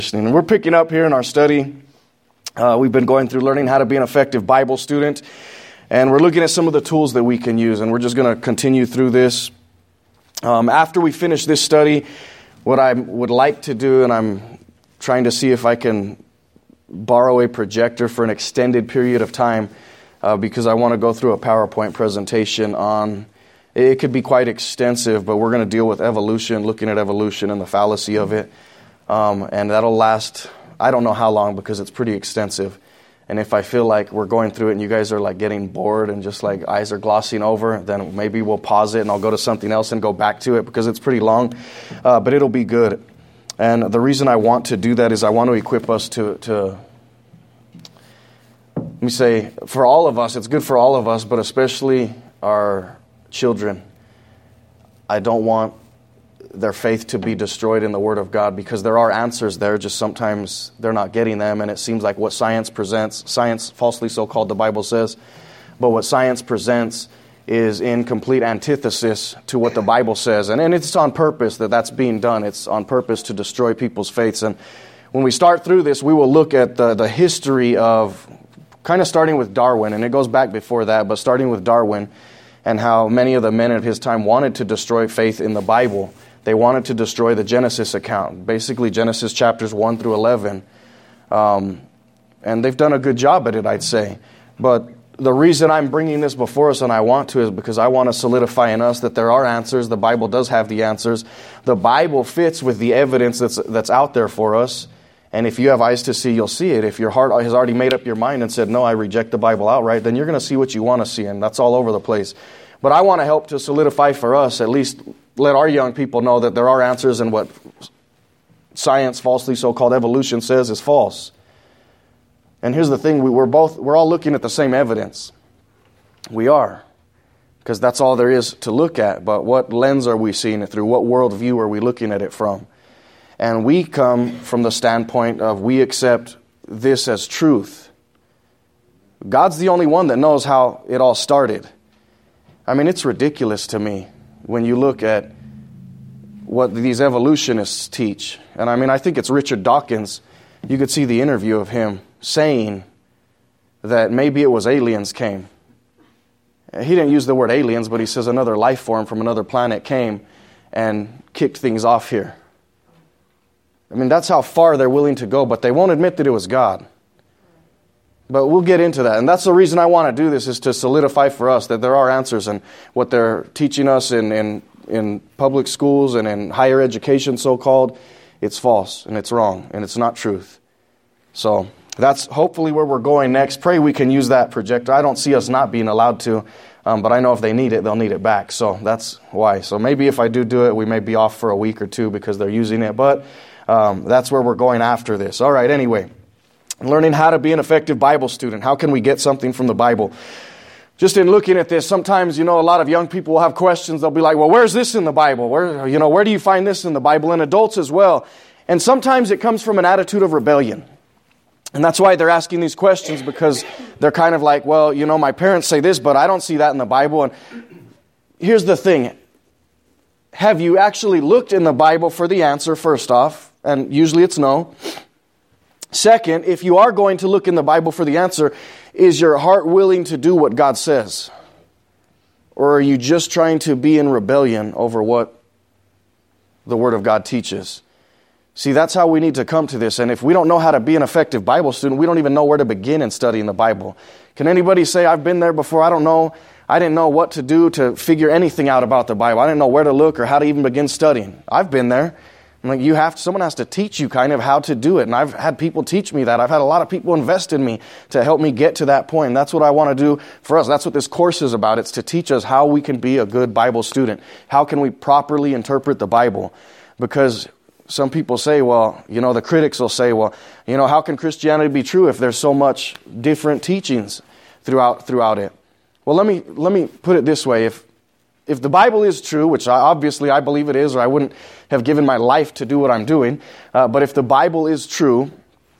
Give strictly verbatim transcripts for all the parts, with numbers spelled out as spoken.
And we're picking up here in our study. Uh, we've been going through learning how to be an effective Bible student. And we're looking at some of the tools that we can use. And we're just going to continue through this. Um, after we finish this study, what I would like to do, and I'm trying to see if I can borrow a projector for an extended period of time, uh, because I want to go through a PowerPoint presentation on, it could be quite extensive, but we're going to deal with evolution, looking at evolution and the fallacy of it. Um, and that'll last, I don't know how long, because it's pretty extensive. And if I feel like we're going through it and you guys are like getting bored and just like eyes are glossing over, then maybe we'll pause it and I'll go to something else and go back to it, because it's pretty long. Uh, but it'll be good. And the reason I want to do that is I want to equip us to, to, let me say, for all of us, it's good for all of us, but especially our children. I don't want their faith to be destroyed in the Word of God, because there are answers there, just sometimes they're not getting them, and it seems like what science presents, science falsely so-called, the Bible says, but what science presents is in complete antithesis to what the Bible says, and, and it's on purpose that that's being done. It's on purpose to destroy people's faiths. And when we start through this, we will look at the, the history of, kind of starting with Darwin, and it goes back before that, but starting with Darwin, and how many of the men of his time wanted to destroy faith in the Bible. They wanted to destroy the Genesis account, basically Genesis chapters one through eleven. Um, and they've done a good job at it, I'd say. But the reason I'm bringing this before us, and I want to, is because I want to solidify in us that there are answers. The Bible does have the answers. The Bible fits with the evidence that's that's out there for us. And if you have eyes to see, you'll see it. If your heart has already made up your mind and said, no, I reject the Bible outright, then you're going to see what you want to see, and that's all over the place. But I want to help to solidify for us, at least let our young people know that there are answers, and what science, falsely so-called evolution, says is false. And here's the thing, we, we're both we're all looking at the same evidence. We are. Because that's all there is to look at. But what lens are we seeing it through? What worldview are we looking at it from? And we come from the standpoint of we accept this as truth. God's the only one that knows how it all started. I mean, it's ridiculous to me when you look at what these evolutionists teach. And I mean, I think it's Richard Dawkins. You could see the interview of him saying that maybe it was aliens came. He didn't use the word aliens, but he says another life form from another planet came and kicked things off here. I mean, that's how far they're willing to go, but they won't admit that it was God. But we'll get into that. And that's the reason I want to do this, is to solidify for us that there are answers, and what they're teaching us in, in, in public schools and in higher education, so-called, it's false, and it's wrong, and it's not truth. So that's hopefully where we're going next. Pray we can use that projector. I don't see us not being allowed to, um, but I know if they need it, they'll need it back. So that's why. So maybe if I do do it, we may be off for a week or two because they're using it. But um, that's where we're going after this. All right, anyway. Learning how to be an effective Bible student. How can we get something from the Bible? Just in looking at this, sometimes, you know, a lot of young people will have questions. They'll be like, well, where's this in the Bible? Where, you know, where do you find this in the Bible? And adults as well. And sometimes it comes from an attitude of rebellion. And that's why they're asking these questions, because they're kind of like, well, you know, my parents say this, but I don't see that in the Bible. And here's the thing. Have you actually looked in the Bible for the answer, first off? And usually it's no. Second, if you are going to look in the Bible for the answer, is your heart willing to do what God says? Or are you just trying to be in rebellion over what the Word of God teaches? See, that's how we need to come to this. And if we don't know how to be an effective Bible student, we don't even know where to begin in studying the Bible. Can anybody say, I've been there before, I don't know, I didn't know what to do to figure anything out about the Bible. I didn't know where to look or how to even begin studying. I've been there. I'm like, you have to, someone has to teach you kind of how to do it. And I've had people teach me that. I've had a lot of people invest in me to help me get to that point. And that's what I want to do for us. That's what this course is about. It's to teach us how we can be a good Bible student. How can we properly interpret the Bible? Because some people say, well, you know, the critics will say, well, you know, how can Christianity be true if there's so much different teachings throughout throughout it? Well, let me let me put it this way. If If the Bible is true, which I, obviously I believe it is, or I wouldn't have given my life to do what I'm doing, uh, but if the Bible is true,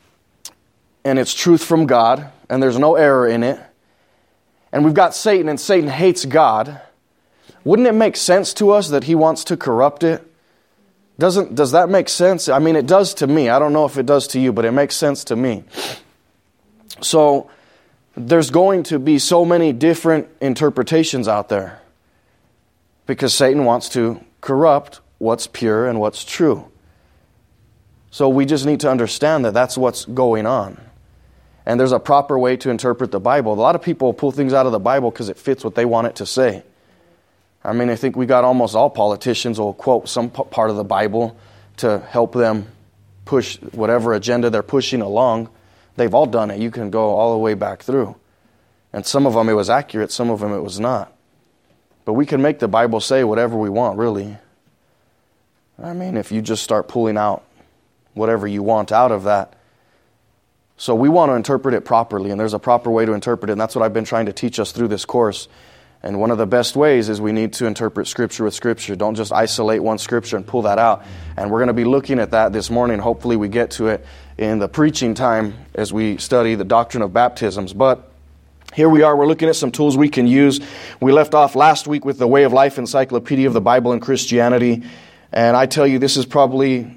and it's truth from God, and there's no error in it, and we've got Satan, and Satan hates God, wouldn't it make sense to us that he wants to corrupt it? Doesn't, does that make sense? I mean, it does to me. I don't know if it does to you, but it makes sense to me. So there's going to be so many different interpretations out there because Satan wants to corrupt what's pure and what's true. So we just need to understand that that's what's going on. And there's a proper way to interpret the Bible. A lot of people pull things out of the Bible because it fits what they want it to say. I mean, I think we got almost all politicians will quote some p- part of the Bible to help them push whatever agenda they're pushing along. They've all done it. You can go all the way back through. And some of them it was accurate, some of them it was not. But we can make the Bible say whatever we want, really. I mean, if you just start pulling out whatever you want out of that. So we want to interpret it properly, and there's a proper way to interpret it, and that's what I've been trying to teach us through this course. And one of the best ways is we need to interpret Scripture with Scripture. Don't just isolate one Scripture and pull that out. And we're going to be looking at that this morning. Hopefully we get to it in the preaching time as we study the doctrine of baptisms. But here we are. We're looking at some tools we can use. We left off last week with the Way of Life Encyclopedia of the Bible and Christianity. And I tell you, this is probably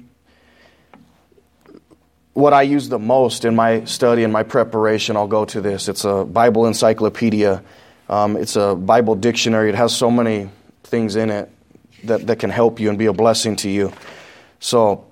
what I use the most in my study and my preparation. I'll go to this. It's a Bible encyclopedia. Um, it's a Bible dictionary. It has so many things in it that, that can help you and be a blessing to you. So,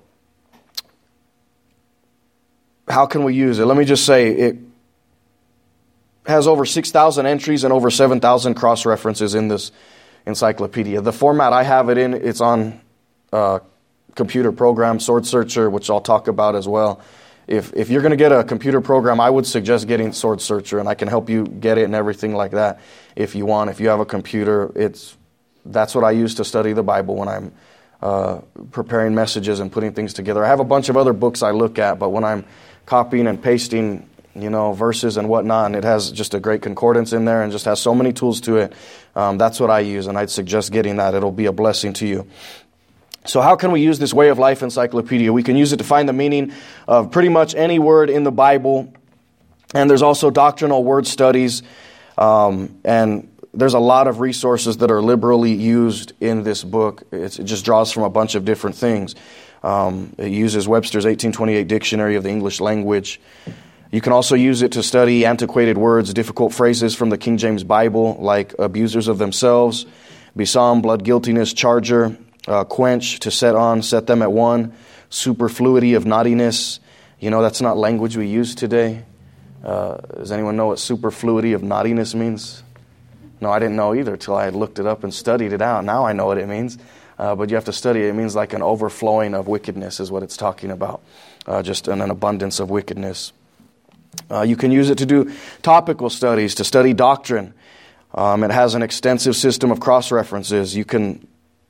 how can we use it? Let me just say, it has over six thousand entries and over seven thousand cross-references in this encyclopedia. The format I have it in, it's on a computer program, Sword Searcher, which I'll talk about as well. If if you're going to get a computer program, I would suggest getting Sword Searcher, and I can help you get it and everything like that if you want. If you have a computer, it's that's what I use to study the Bible when I'm uh, preparing messages and putting things together. I have a bunch of other books I look at, but when I'm copying and pasting, you know, verses and whatnot, and it has just a great concordance in there and just has so many tools to it, um, that's what I use, and I'd suggest getting that. It'll be a blessing to you. So how can we use this Way of Life encyclopedia? We can use it to find the meaning of pretty much any word in the Bible. And there's also doctrinal word studies. Um, and there's a lot of resources that are liberally used in this book. It's, it just draws from a bunch of different things. Um, it uses Webster's eighteen twenty-eight Dictionary of the English Language. You can also use it to study antiquated words, difficult phrases from the King James Bible, like abusers of themselves, besom, blood guiltiness, charger, Uh, quench, to set on, set them at one, superfluity of naughtiness. You know, that's not language we use today. Uh, does anyone know what superfluity of naughtiness means? No, I didn't know either till I had looked it up and studied it out. Now I know what it means. Uh, but you have to study it. It means like an overflowing of wickedness is what it's talking about. Uh, just an, an abundance of wickedness. Uh, you can use it to do topical studies, to study doctrine. Um, it has an extensive system of cross-references. You can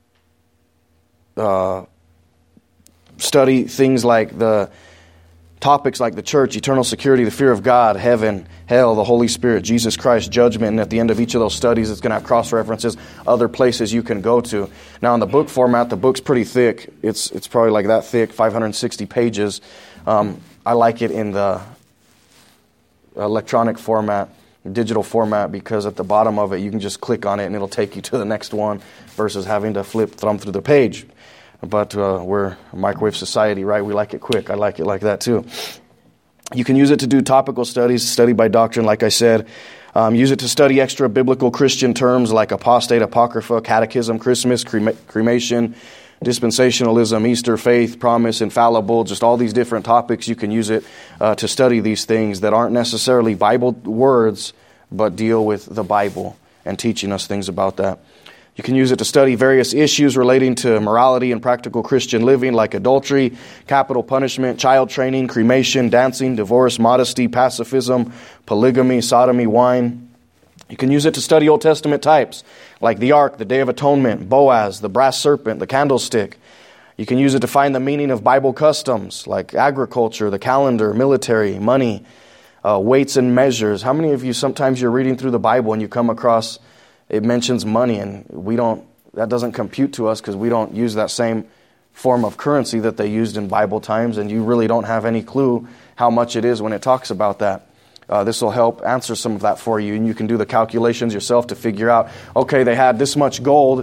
Uh, study things like the topics like the church, eternal security, the fear of God, heaven, hell, the Holy Spirit, Jesus Christ, judgment. And at the end of each of those studies, it's going to have cross-references, other places you can go to. Now, in the book format, the book's pretty thick. It's it's probably like that thick, five hundred sixty pages. Um, I like it in the electronic format, digital format, because at the bottom of it, you can just click on it and it'll take you to the next one versus having to flip, thumb through the page. But uh, we're a microwave society, right? We like it quick. I like it like that too. You can use it to do topical studies, study by doctrine, like I said. Um, use it to study extra biblical Christian terms like apostate, apocrypha, catechism, Christmas, crema- cremation, dispensationalism, Easter, faith, promise, infallible, just all these different topics. You can use it uh, to study these things that aren't necessarily Bible words, but deal with the Bible and teaching us things about that. You can use it to study various issues relating to morality and practical Christian living, like adultery, capital punishment, child training, cremation, dancing, divorce, modesty, pacifism, polygamy, sodomy, wine. You can use it to study Old Testament types, like the Ark, the Day of Atonement, Boaz, the brass serpent, the candlestick. You can use it to find the meaning of Bible customs, like agriculture, the calendar, military, money, uh, weights and measures. How many of you, sometimes you're reading through the Bible and you come across it mentions money, and we don't, that doesn't compute to us because we don't use that same form of currency that they used in Bible times, and you really don't have any clue how much it is when it talks about that. Uh, this will help answer some of that for you, and you can do the calculations yourself to figure out, okay, they had this much gold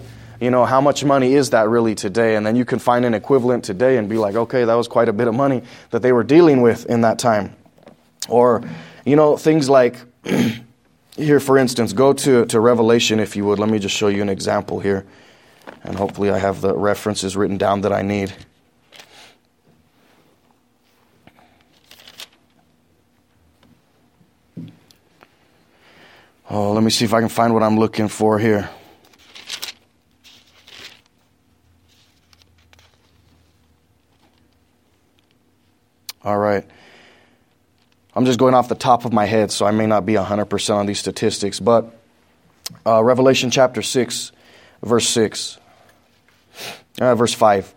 you know, how much money is that really today? And then you can find an equivalent today and be like, okay, that was quite a bit of money that they were dealing with in that time. Or, you know, things like, here, for instance, go to, to Revelation, if you would. Let me just show you an example here. And hopefully I have the references written down that I need. Oh, let me see if I can find what I'm looking for here. All right. I'm just going off the top of my head, so I may not be one hundred percent on these statistics. But uh, Revelation chapter six, verse six, uh, verse five.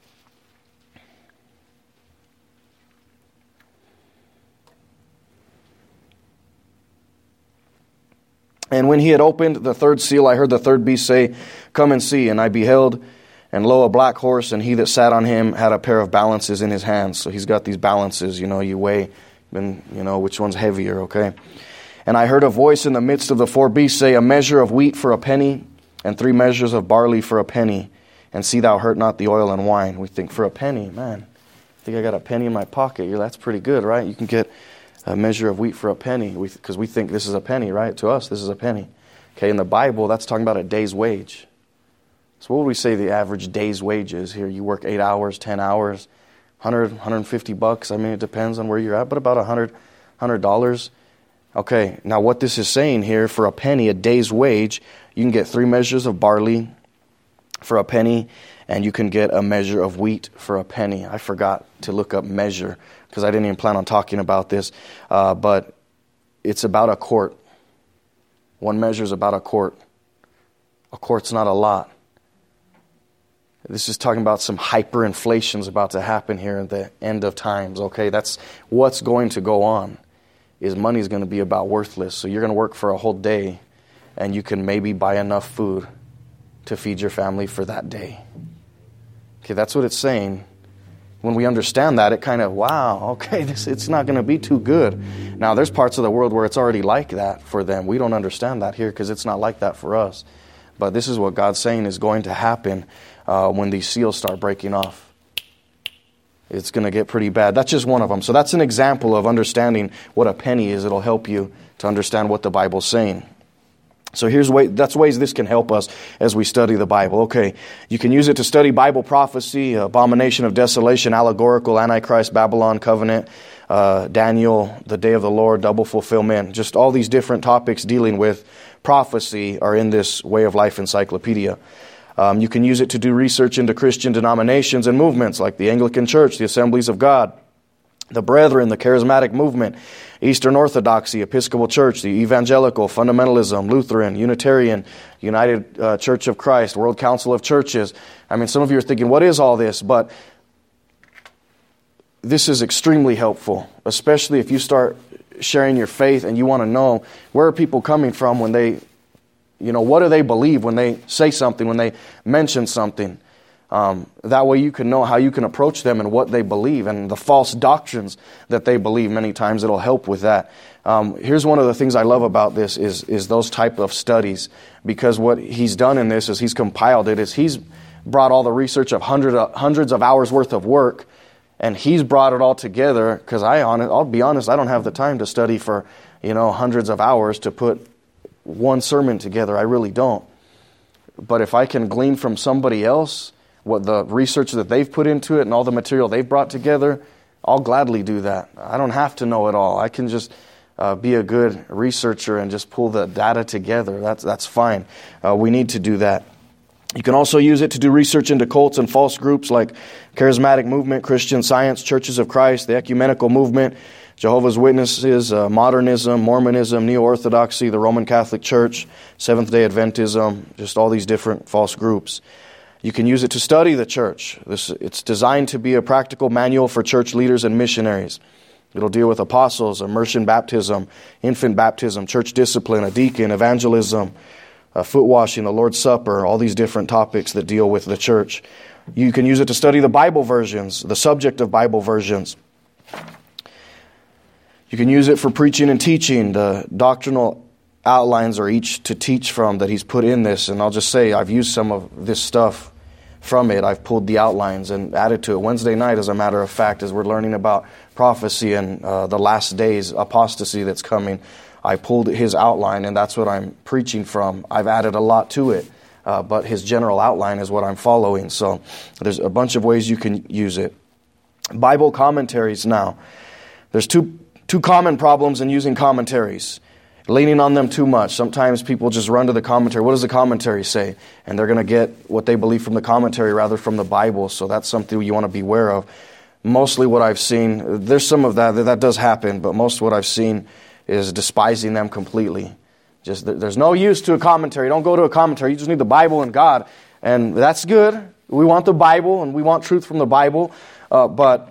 And when he had opened the third seal, I heard the third beast say, "Come and see." And I beheld, and lo, a black horse, and he that sat on him had a pair of balances in his hands. So he's got these balances, you know, you weigh, and you know, which one's heavier, okay? And I heard a voice in the midst of the four beasts say, "A measure of wheat for a penny, and three measures of barley for a penny. And see thou hurt not the oil and wine." We think, for a penny, man, I think I got a penny in my pocket. Yeah, that's pretty good, right? You can get a measure of wheat for a penny, because we, we think this is a penny, right? To us, this is a penny. Okay, in the Bible, that's talking about a day's wage. So what would we say the average day's wage is here? You work eight hours, ten hours, one hundred, one hundred fifty bucks. I mean, it depends on where you're at, but about one hundred, one hundred dollars. Okay, now what this is saying here, for a penny, a day's wage, you can get three measures of barley for a penny, and you can get a measure of wheat for a penny. I forgot to look up measure, because I didn't even plan on talking about this, uh, but it's about a quart. One measure is about a quart. A quart's not a lot. This is talking about some hyperinflation is about to happen here at the end of times, okay? That's what's going to go on, is money's going to be about worthless. So you're going to work for a whole day, and you can maybe buy enough food to feed your family for that day. Okay, that's what it's saying. When we understand that, it kind of, wow, okay, this it's not going to be too good. Now, there's parts of the world where it's already like that for them. We don't understand that here because it's not like that for us. But this is what God's saying is going to happen uh, when these seals start breaking off. It's going to get pretty bad. That's just one of them. So that's an example of understanding what a penny is. It'll help you to understand what the Bible's saying. So here's way, that's ways this can help us as we study the Bible. Okay, you can use it to study Bible prophecy, abomination of desolation, allegorical, Antichrist, Babylon, covenant, uh, Daniel, the day of the Lord, double fulfillment. Just all these different topics dealing with prophecy are in this Way of Life encyclopedia. Um, you can use it to do research into Christian denominations and movements like the Anglican Church, the Assemblies of God, the Brethren, the Charismatic Movement, Eastern Orthodoxy, Episcopal Church, the Evangelical, Fundamentalism, Lutheran, Unitarian, United uh, Church of Christ, World Council of Churches. I mean, some of you are thinking, what is all this? But this is extremely helpful, especially if you start sharing your faith and you want to know where are people coming from when they, you know, what do they believe when they say something, when they mention something. Um, that way you can know how you can approach them and what they believe and the false doctrines that they believe. Many times it'll help with that. Um, here's one of the things I love about this is, is those type of studies, because what he's done in this is he's compiled it, is he's brought all the research of hundred, uh, hundreds of hours worth of work, and he's brought it all together, because I, on it, I'll be honest, I don't have the time to study for, you know, hundreds of hours to put one sermon together. I really don't. But if I can glean from somebody else what the research that they've put into it and all the material they've brought together, I'll gladly do that. I don't have to know it all. I can just uh, be a good researcher and just pull the data together. That's that's fine. Uh, we need to do that. You can also use it to do research into cults and false groups like Charismatic Movement, Christian Science, Churches of Christ, the Ecumenical Movement, Jehovah's Witnesses, uh, Modernism, Mormonism, Neo-Orthodoxy, the Roman Catholic Church, Seventh-day Adventism, just all these different false groups. You can use it to study the church. This, it's designed to be a practical manual for church leaders and missionaries. It'll deal with apostles, immersion baptism, infant baptism, church discipline, a deacon, evangelism, uh, foot washing, the Lord's Supper, all these different topics that deal with the church. You can use it to study the Bible versions, the subject of Bible versions. You can use it for preaching and teaching, the doctrinal outlines are each to teach from that he's put in this. And I'll just say I've used some of this stuff from it. I've pulled the outlines and added to it. Wednesday night, as a matter of fact, as we're learning about prophecy and uh, the last days, apostasy that's coming, I pulled his outline, and that's what I'm preaching from. I've added a lot to it, uh, but his general outline is what I'm following. So there's a bunch of ways you can use it. Bible commentaries now. There's two two common problems in using commentaries. Leaning on them too much. Sometimes people just run to the commentary. What does the commentary say? And they're going to get what they believe from the commentary rather from the Bible. So that's something you want to be aware of. Mostly what I've seen, there's some of that, that does happen, but most of what I've seen is despising them completely. Just there's no use to a commentary. Don't go to a commentary. You just need the Bible and God. And that's good. We want the Bible and we want truth from the Bible. Uh, but,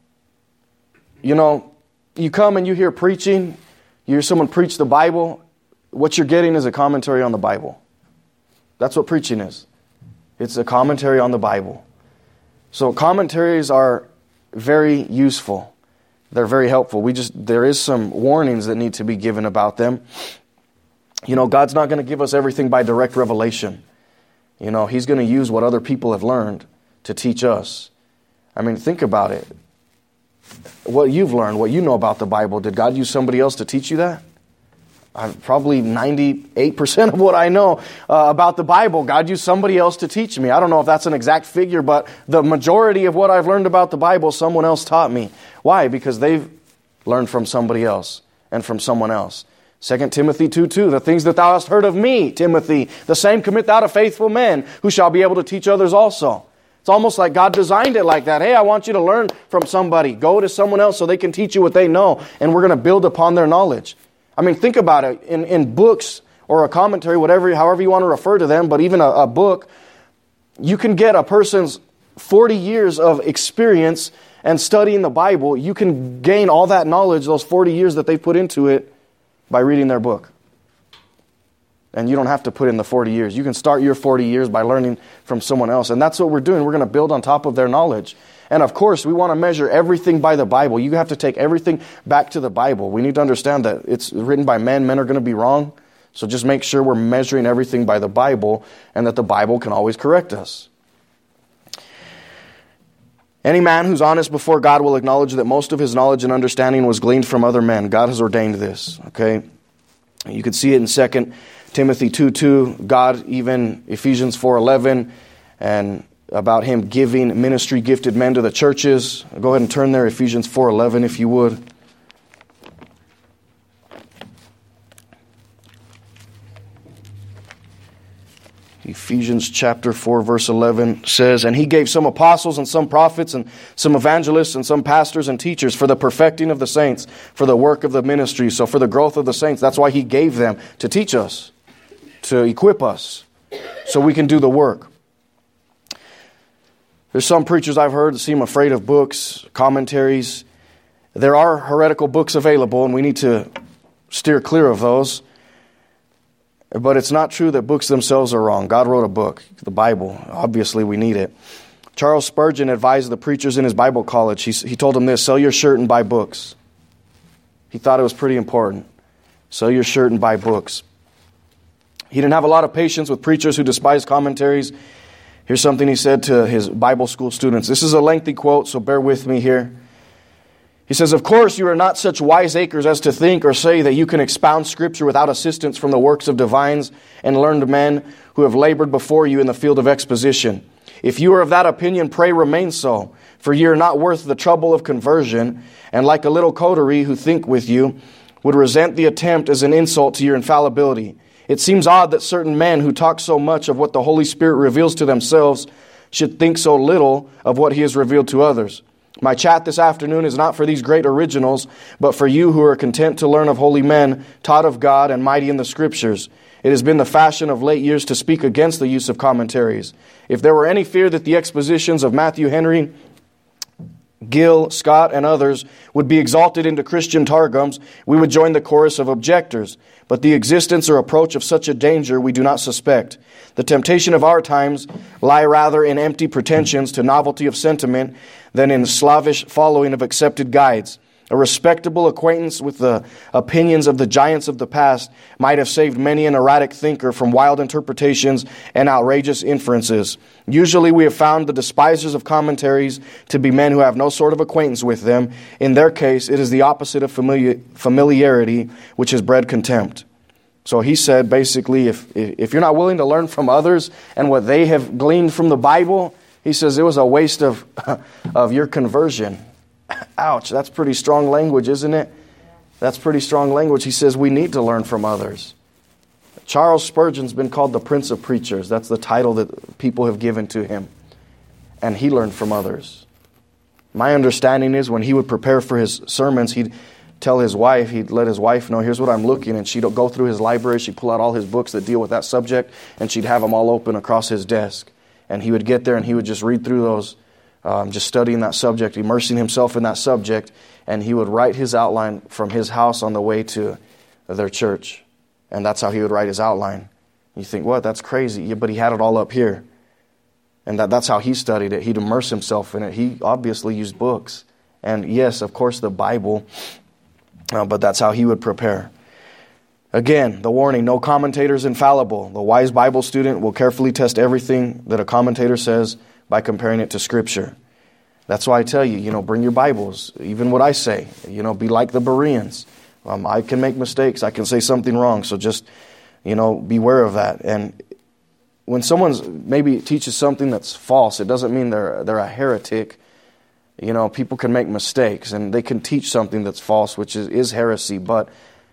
you know, you come and you hear preaching, you hear someone preach the Bible, what you're getting is a commentary on the Bible. That's what preaching is. It's a commentary on the Bible. So commentaries are very useful. They're very helpful. We just there is some warnings that need to be given about them. You know, God's not going to give us everything by direct revelation. You know, He's going to use what other people have learned to teach us. I mean, think about it. What you've learned, what you know about the Bible, did God use somebody else to teach you that? I'm probably ninety-eight percent of what I know uh, about the Bible, God used somebody else to teach me. I don't know if that's an exact figure, but the majority of what I've learned about the Bible, someone else taught me. Why? Because they've learned from somebody else and from someone else. Second Timothy two two, the things that thou hast heard of me, Timothy, the same commit thou to faithful men, who shall be able to teach others also. It's almost like God designed it like that. Hey, I want you to learn from somebody. Go to someone else so they can teach you what they know, and we're going to build upon their knowledge. I mean, think about it. In, in books or a commentary, whatever, however you want to refer to them, but even a, a book, you can get a person's forty years of experience and studying the Bible. You can gain all that knowledge, those forty years that they put into it, by reading their book. And you don't have to put in the forty years. You can start your forty years by learning from someone else. And that's what we're doing. We're going to build on top of their knowledge. And of course, we want to measure everything by the Bible. You have to take everything back to the Bible. We need to understand that it's written by men. Men are going to be wrong. So just make sure we're measuring everything by the Bible and that the Bible can always correct us. Any man who's honest before God will acknowledge that most of his knowledge and understanding was gleaned from other men. God has ordained this. Okay, you can see it in Second Timothy two two. God, even Ephesians four eleven, and about Him giving ministry gifted men to the churches. Go ahead and turn there, Ephesians four eleven, if you would. Ephesians chapter four verse eleven says, and He gave some apostles and some prophets and some evangelists and some pastors and teachers for the perfecting of the saints, for the work of the ministry, so for the growth of the saints. That's why He gave them, to teach us, to equip us, so we can do the work. There's some preachers I've heard that seem afraid of books, commentaries. There are heretical books available, and we need to steer clear of those. But it's not true that books themselves are wrong. God wrote a book, the Bible. Obviously, we need it. Charles Spurgeon advised the preachers in his Bible college. He, he told them this: sell your shirt and buy books. He thought it was pretty important. Sell your shirt and buy books. He didn't have a lot of patience with preachers who despised commentaries. Here's something he said to his Bible school students. This is a lengthy quote, so bear with me here. He says, of course, you are not such wiseacres as to think or say that you can expound Scripture without assistance from the works of divines and learned men who have labored before you in the field of exposition. If you are of that opinion, pray remain so, for ye are not worth the trouble of conversion, and like a little coterie who think with you, would resent the attempt as an insult to your infallibility. It seems odd that certain men who talk so much of what the Holy Spirit reveals to themselves should think so little of what He has revealed to others. My chat this afternoon is not for these great originals, but for you who are content to learn of holy men, taught of God and mighty in the Scriptures. It has been the fashion of late years to speak against the use of commentaries. If there were any fear that the expositions of Matthew Henry, Gill, Scott, and others would be exalted into Christian targums, we would join the chorus of objectors. But the existence or approach of such a danger we do not suspect. The temptation of our times lie rather in empty pretensions to novelty of sentiment than in slavish following of accepted guides. A respectable acquaintance with the opinions of the giants of the past might have saved many an erratic thinker from wild interpretations and outrageous inferences. Usually we have found the despisers of commentaries to be men who have no sort of acquaintance with them. In their case, it is the opposite of familiar, familiarity, which has bred contempt. So he said, basically, if if you're not willing to learn from others and what they have gleaned from the Bible, he says it was a waste of of your conversion. Ouch, that's pretty strong language, isn't it? That's pretty strong language. He says we need to learn from others. Charles Spurgeon's been called the Prince of Preachers. That's the title that people have given to him. And he learned from others. My understanding is when he would prepare for his sermons, he'd tell his wife, he'd let his wife know, here's what I'm looking, and she'd go through his library, she'd pull out all his books that deal with that subject, and she'd have them all open across his desk. And he would get there and he would just read through those, Um, just studying that subject, immersing himself in that subject, and he would write his outline from his house on the way to their church. And that's how he would write his outline. You think, what, that's crazy. Yeah, but he had it all up here. And that, that's how he studied it. He'd immerse himself in it. He obviously used books. And yes, of course, the Bible, uh, but that's how he would prepare. Again, the warning, no commentator is infallible. The wise Bible student will carefully test everything that a commentator says by comparing it to Scripture. That's why I tell you, you know, bring your Bibles. Even what I say, you know, be like the Bereans. Um, I can make mistakes. I can say something wrong. So just, you know, beware of that. And when someone's maybe teaches something that's false, it doesn't mean they're they're a heretic. You know, people can make mistakes and they can teach something that's false, which is, is heresy. But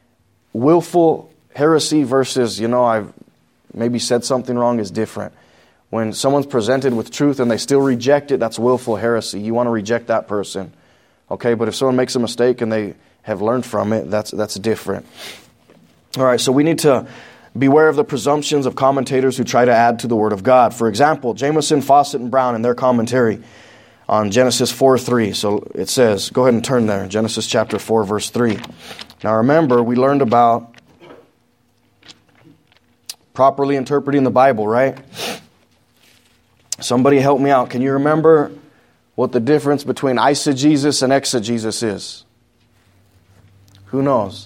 willful heresy versus, you know, I've maybe said something wrong is different. When someone's presented with truth and they still reject it, that's willful heresy. You want to reject that person. Okay, but if someone makes a mistake and they have learned from it, that's that's different. All right, so we need to beware of the presumptions of commentators who try to add to the Word of God. For example, Jamieson, Fawcett, and Brown in their commentary on Genesis four three. So it says, go ahead and turn there, Genesis chapter four, verse three. Now remember, we learned about properly interpreting the Bible, right? Somebody help me out. Can you remember what the difference between eisegesis and exegesis is? Who knows?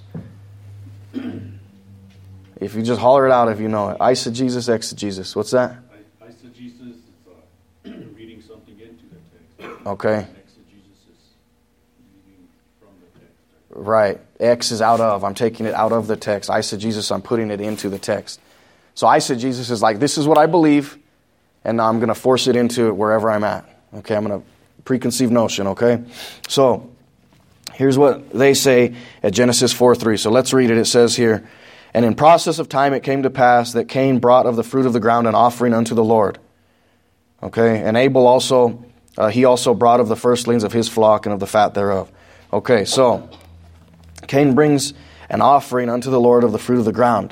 If you just holler it out if you know it. Eisegesis, exegesis. What's that? Eisegesis is uh, reading something into the text. Okay. Exegesis is reading from the text. Right. X is out of. I'm taking it out of the text. Eisegesis, I'm putting it into the text. So eisegesis is like, this is what I believe, and now I'm going to force it into it wherever I'm at. Okay, I'm going to preconceived notion, okay? So, here's what they say at Genesis four three. So let's read it. It says here, and in process of time it came to pass that Cain brought of the fruit of the ground an offering unto the Lord. Okay, and Abel also, uh, he also brought of the firstlings of his flock and of the fat thereof. Okay, so Cain brings an offering unto the Lord of the fruit of the ground.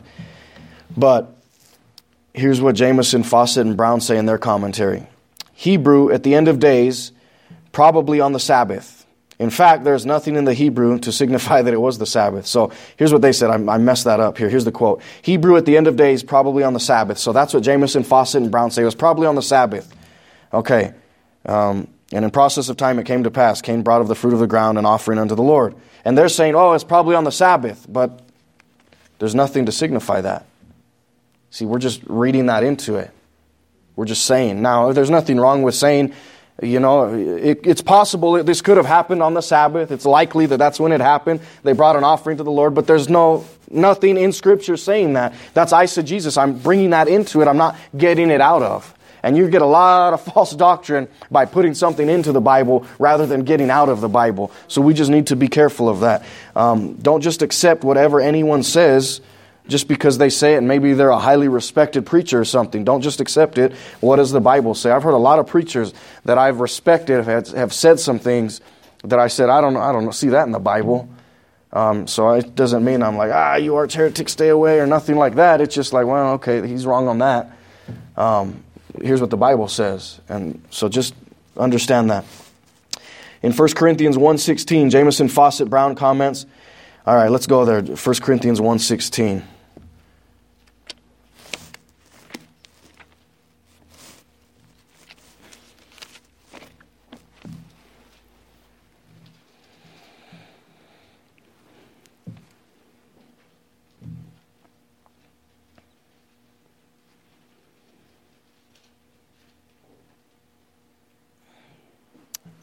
But here's what Jamieson, Fawcett, and Brown say in their commentary. Hebrew, at the end of days, probably on the Sabbath. In fact, there's nothing in the Hebrew to signify that it was the Sabbath. So here's what they said. I, I messed that up here. Here's the quote. Hebrew, at the end of days, probably on the Sabbath. So that's what Jamieson, Fawcett, and Brown say. It was probably on the Sabbath. Okay. Um, and in process of time it came to pass. Cain brought of the fruit of the ground an offering unto the Lord. And they're saying, oh, it's probably on the Sabbath. But there's nothing to signify that. See, we're just reading that into it. We're just saying. Now, there's nothing wrong with saying, you know, it, it's possible that this could have happened on the Sabbath. It's likely that that's when it happened. They brought an offering to the Lord, but there's no nothing in Scripture saying that. That's eisegesis. I'm bringing that into it. I'm not getting it out of. And you get a lot of false doctrine by putting something into the Bible rather than getting out of the Bible. So we just need to be careful of that. Um, don't just accept whatever anyone says just because they say it, and maybe they're a highly respected preacher or something. Don't just accept it. What does the Bible say? I've heard a lot of preachers that I've respected have, have said some things that I said, I don't know, I don't see that in the Bible. Um, so it doesn't mean I'm like, ah, you arch heretic, stay away, or nothing like that. It's just like, well, okay, he's wrong on that. Um, here's what the Bible says. And so just understand that. In First Corinthians one sixteen, Jamieson, Fawcett, Brown comments. All right, let's go there. First Corinthians one sixteen.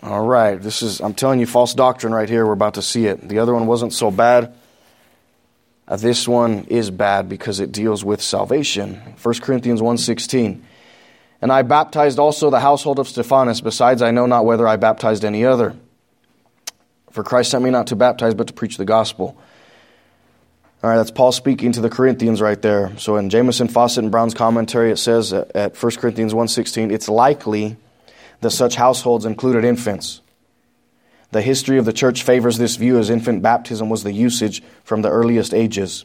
All right, this is, I'm telling you, false doctrine right here. We're about to see it. The other one wasn't so bad. Uh, this one is bad because it deals with salvation. First Corinthians one sixteen. And I baptized also the household of Stephanus. Besides, I know not whether I baptized any other. For Christ sent me not to baptize, but to preach the gospel. All right, that's Paul speaking to the Corinthians right there. So in Jamieson, Fawcett, and Brown's commentary, it says at First Corinthians one sixteen, it's likely that such households included infants. The history of the church favors this view, as infant baptism was the usage from the earliest ages.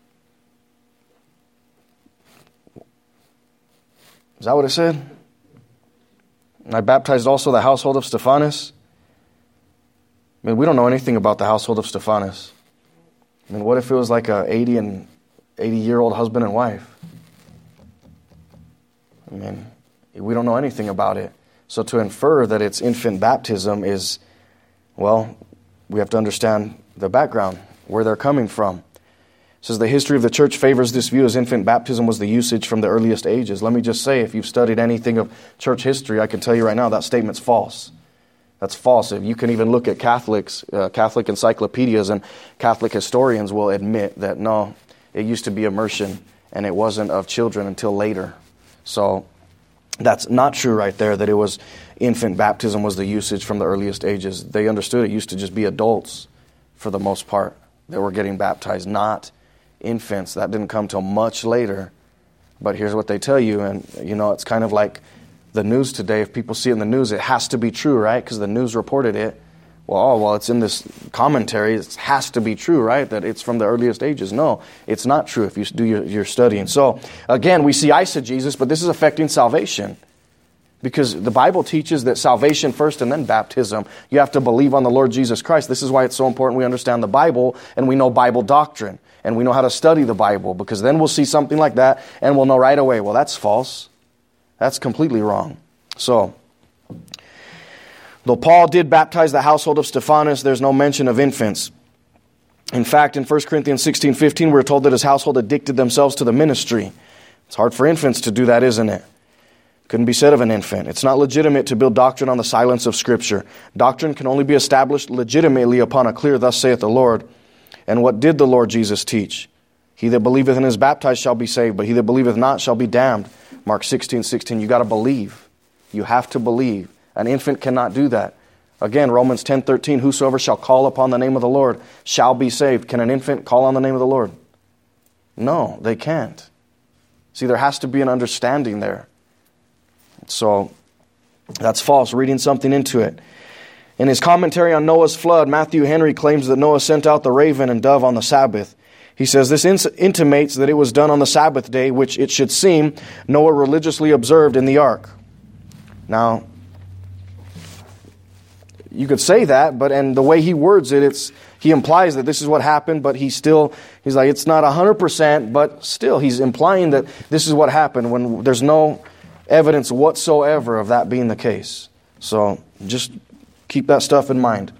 Is that what it said? And I baptized also the household of Stephanus. I mean, we don't know anything about the household of Stephanus. I mean, what if it was like a eighty and eighty year old husband and wife? I mean, we don't know anything about it. So to infer that it's infant baptism is, well, we have to understand the background, where they're coming from. It says the history of the church favors this view, as infant baptism was the usage from the earliest ages. Let me just say, if you've studied anything of church history, I can tell you right now that statement's false. That's false. If you can even look at Catholics, uh, Catholic encyclopedias, and Catholic historians will admit that no, it used to be immersion and it wasn't of children until later. So that's not true right there, that it was infant baptism was the usage from the earliest ages. They understood it used to just be adults for the most part that were getting baptized, not infants. That didn't come till much later. But here's what they tell you, and you know, it's kind of like the news today. If people see it in the news, it has to be true, right? Because the news reported it. Well, oh, well, it's in this commentary. It has to be true, right? That it's from the earliest ages. No, it's not true if you do your, your studying. So, again, we see eisegesis, but this is affecting salvation. Because the Bible teaches that salvation first and then baptism. You have to believe on the Lord Jesus Christ. This is why it's so important we understand the Bible and we know Bible doctrine. And we know how to study the Bible. Because then we'll see something like that and we'll know right away, well, that's false. That's completely wrong. So, though Paul did baptize the household of Stephanus, there's no mention of infants. In fact, in First Corinthians sixteen fifteen, we're told that his household addicted themselves to the ministry. It's hard for infants to do that, isn't it? Couldn't be said of an infant. It's not legitimate to build doctrine on the silence of Scripture. Doctrine can only be established legitimately upon a clear, thus saith the Lord. And what did the Lord Jesus teach? He that believeth and is baptized shall be saved, but he that believeth not shall be damned. Mark sixteen sixteen. You got to believe. You have to believe. An infant cannot do that. Again, Romans ten thirteen. Whosoever shall call upon the name of the Lord shall be saved. Can an infant call on the name of the Lord? No, they can't. See, there has to be an understanding there. So, that's false. Reading something into it. In his commentary on Noah's flood, Matthew Henry claims that Noah sent out the raven and dove on the Sabbath. He says, this int- intimates that it was done on the Sabbath day, which it should seem Noah religiously observed in the ark. Now, you could say that, but and the way he words it, it's he implies that this is what happened, but he still, he's like, it's not one hundred percent, but still, he's implying that this is what happened when there's no evidence whatsoever of that being the case. So, just keep that stuff in mind.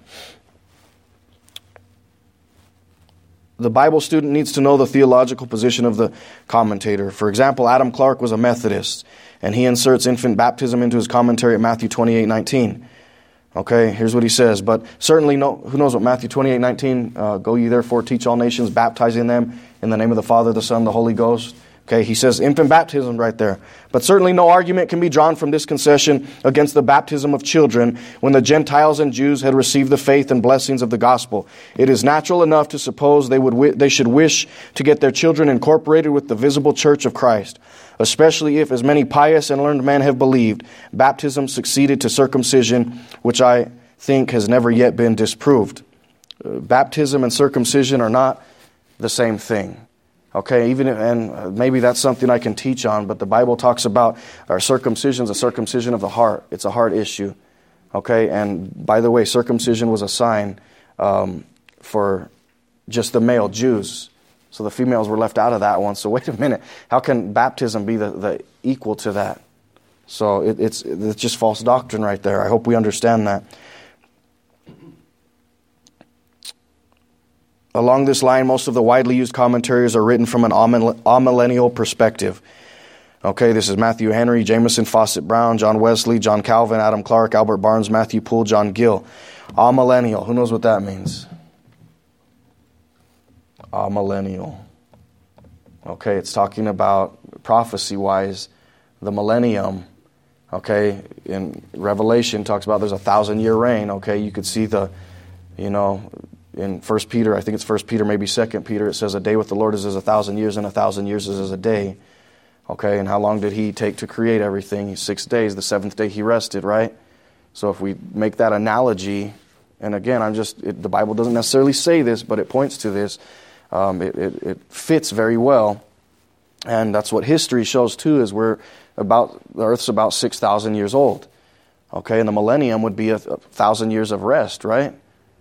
The Bible student needs to know the theological position of the commentator. For example, Adam Clark was a Methodist, and he inserts infant baptism into his commentary at Matthew twenty-eight nineteen. Okay, here's what he says. But certainly, no, who knows what Matthew twenty-eight nineteen, uh, go ye therefore teach all nations, baptizing them in the name of the Father, the Son, the Holy Ghost. Okay, he says infant baptism right there. But certainly no argument can be drawn from this concession against the baptism of children when the Gentiles and Jews had received the faith and blessings of the gospel. It is natural enough to suppose they would wi- they should wish to get their children incorporated with the visible church of Christ, especially if, as many pious and learned men have believed, baptism succeeded to circumcision, which I think has never yet been disproved. Uh, baptism and circumcision are not the same thing. Okay, even if, and maybe that's something I can teach on, but the Bible talks about our circumcision is a circumcision of the heart. It's a heart issue. Okay, and by the way, circumcision was a sign um, for just the male Jews. So the females were left out of that one. So wait a minute, how can baptism be the, the equal to that? So it, it's it's just false doctrine right there. I hope we understand that. Along this line, most of the widely used commentaries are written from an amillennial perspective. Okay, this is Matthew Henry, Jameson, Fawcett Brown, John Wesley, John Calvin, Adam Clark, Albert Barnes, Matthew Poole, John Gill. Amillennial. Who knows what that means? Amillennial. Okay, it's talking about prophecy-wise the millennium. Okay, in Revelation talks about there's a thousand-year reign. Okay, you could see the, you know, in First Peter, I think it's First Peter, maybe Second Peter, it says a day with the Lord is as a thousand years, and a thousand years is as a day. Okay, and how long did he take to create everything? Six days. The seventh day he rested, right? So if we make that analogy, and again, I'm just, it, the Bible doesn't necessarily say this, but it points to this. Um, it, it, it fits very well. And that's what history shows too, is we're about, the earth's about six thousand years old. Okay, and the millennium would be a, a thousand years of rest, right?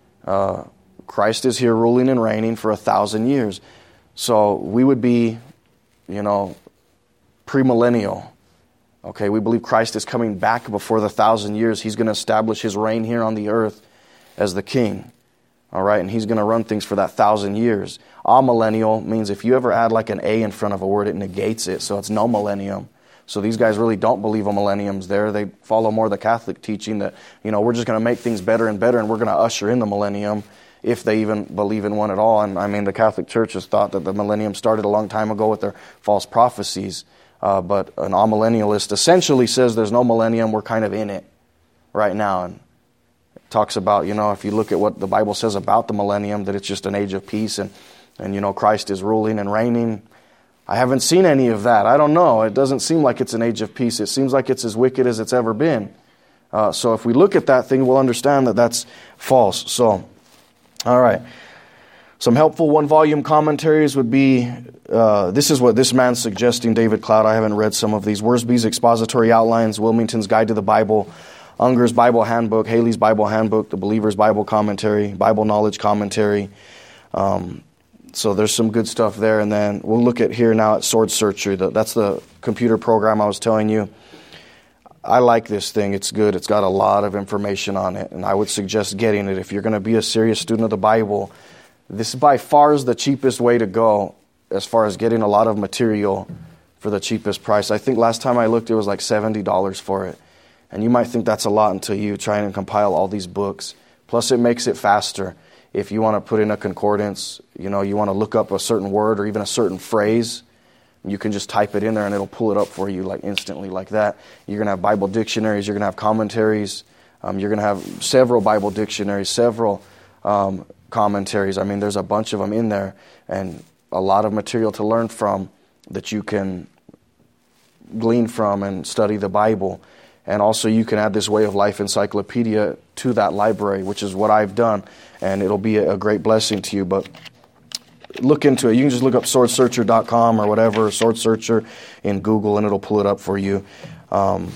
Uh, Christ is here ruling and reigning for a thousand years. So we would be, you know, premillennial. Okay, we believe Christ is coming back before the thousand years. He's going to establish his reign here on the earth as the king. All right, and he's going to run things for that thousand years. Amillennial means if you ever add like an A in front of a word, it negates it, so it's no millennium. So these guys really don't believe a millennium's there. They follow more the Catholic teaching that, you know, we're just going to make things better and better, and we're going to usher in the millennium, if they even believe in one at all. And I mean, the Catholic Church has thought that the millennium started a long time ago with their false prophecies. Uh, but an amillennialist essentially says there's no millennium, we're kind of in it right now. And it talks about, you know, if you look at what the Bible says about the millennium, that it's just an age of peace and, and you know, Christ is ruling and reigning. I haven't seen any of that. I don't know. It doesn't seem like it's an age of peace. It seems like it's as wicked as it's ever been. Uh, so if we look at that thing, we'll understand that that's false. So, all right. Some helpful one-volume commentaries would be, uh, this is what this man's suggesting, David Cloud. I haven't read some of these. Worsby's Expository Outlines, Wilmington's Guide to the Bible, Unger's Bible Handbook, Haley's Bible Handbook, The Believer's Bible Commentary, Bible Knowledge Commentary. Um, so there's some good stuff there. And then we'll look at here now at Sword Searcher. That's the computer program I was telling you. I like this thing. It's good. It's got a lot of information on it. And I would suggest getting it if you're going to be a serious student of the Bible. This by far is the cheapest way to go as far as getting a lot of material for the cheapest price. I think last time I looked, it was like seventy dollars for it. And you might think that's a lot until you try and compile all these books. Plus, it makes it faster. If you want to put in a concordance, you know, you want to look up a certain word or even a certain phrase, you can just type it in there and it'll pull it up for you like instantly like that. You're going to have Bible dictionaries. You're going to have commentaries. Um, you're going to have several Bible dictionaries, several um commentaries. I mean, there's a bunch of them in there and a lot of material to learn from that you can glean from and study the Bible. And also you can add this Way of Life encyclopedia to that library, which is what I've done, and it'll be a great blessing to you. But look into it. You can just look up sword searcher dot com or whatever, Sword Searcher in Google, and it'll pull it up for you. Um,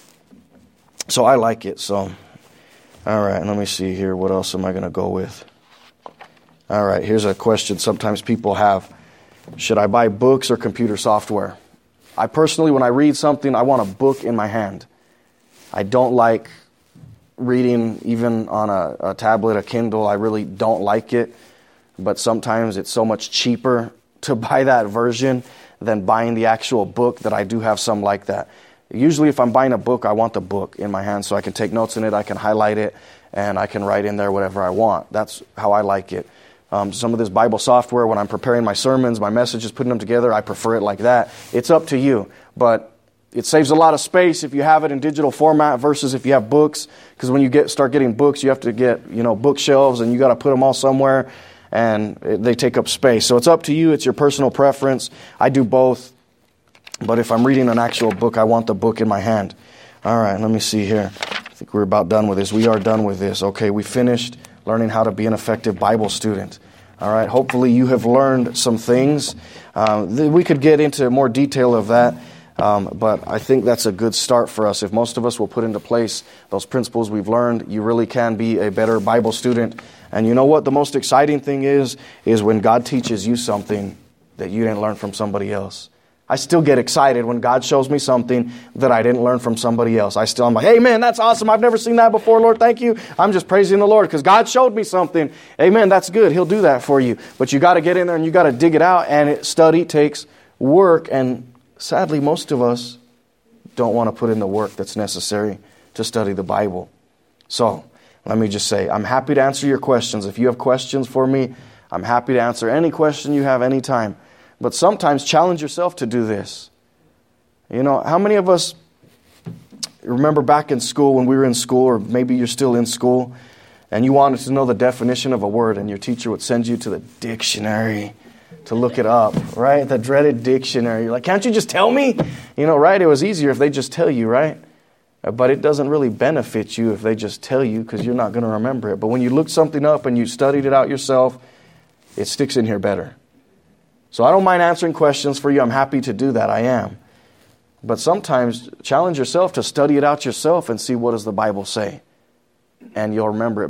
so I like it. So, all right, let me see here. What else am I going to go with? All right, here's a question sometimes people have. Should I buy books or computer software? I personally, when I read something, I want a book in my hand. I don't like reading even on a, a tablet, a Kindle. I really don't like it. But sometimes it's so much cheaper to buy that version than buying the actual book that I do have some like that. Usually if I'm buying a book, I want the book in my hand so I can take notes in it, I can highlight it, and I can write in there whatever I want. That's how I like it. Um, some of this Bible software, when I'm preparing my sermons, my messages, putting them together, I prefer it like that. It's up to you. But it saves a lot of space if you have it in digital format versus if you have books. Because when you get start getting books, you have to get, you know, bookshelves, and you got to put them all somewhere, and it, they take up space. So it's up to you. It's your personal preference. I do both. But if I'm reading an actual book, I want the book in my hand. All right, let me see here. I think we're about done with this. We are done with this. Okay, we finished learning how to be an effective Bible student. All right, hopefully you have learned some things. Uh, th- we could get into more detail of that, um, but I think that's a good start for us. If most of us will put into place those principles we've learned, you really can be a better Bible student. And you know what the most exciting thing is, is when God teaches you something that you didn't learn from somebody else. I still get excited when God shows me something that I didn't learn from somebody else. I still, I'm like, hey man, that's awesome. I've never seen that before, Lord. Thank you. I'm just praising the Lord because God showed me something. Amen. That's good. He'll do that for you. But you got to get in there and you got to dig it out. And it, study takes work and sadly, most of us don't want to put in the work that's necessary to study the Bible. So, let me just say, I'm happy to answer your questions. If you have questions for me, I'm happy to answer any question you have anytime. But sometimes challenge yourself to do this. You know, how many of us remember back in school when we were in school, or maybe you're still in school, and you wanted to know the definition of a word, and your teacher would send you to the dictionary to look it up, right? The dreaded dictionary. You're like, can't you just tell me? You know, right? It was easier if they just tell you, right? But it doesn't really benefit you if they just tell you, because you're not going to remember it. But when you look something up and you studied it out yourself, it sticks in here better. So I don't mind answering questions for you. I'm happy to do that. I am. But sometimes challenge yourself to study it out yourself and see what does the Bible say. And you'll remember it.